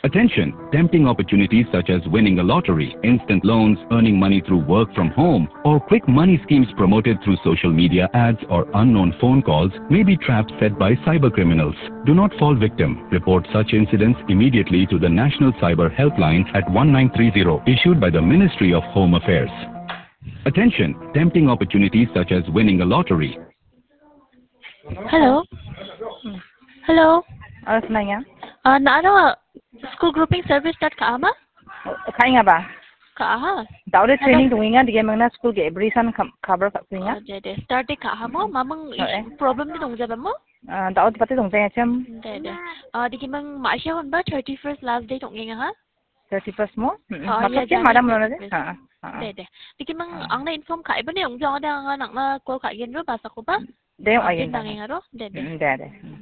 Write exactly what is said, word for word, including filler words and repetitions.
Attention! Tempting opportunities such as winning a lottery, instant loans, earning money through work from home, or quick money schemes promoted through social media ads or unknown phone calls may be traps set by cyber criminals. Do not fall victim. Report such incidents immediately to the National Cyber Helpline at one nine three zero issued by the Ministry of Home Affairs. Attention! Tempting opportunities such as winning a lottery. Hello. Hello. Ano niya? Uh, naano school grouping service dot kaama? Kaya nga ba? Kaaha. Daw training tungi nga di mga school ge every san cover ka nga. Dede start de kaaha mo mamang problem ni dong jaba mo? Daw pati dong taya cham. Dede. Ah di kimang maasya hon ba thirty-first last day tong nga ha? thirty-first mo? Matlab ke madam mo na de. Ha. Dede. Di kimang ang na inform ka iba ni yung jong da nga nak na call ka gen ro basa ko ba? De yung ayun. Dede. Dede. Dede.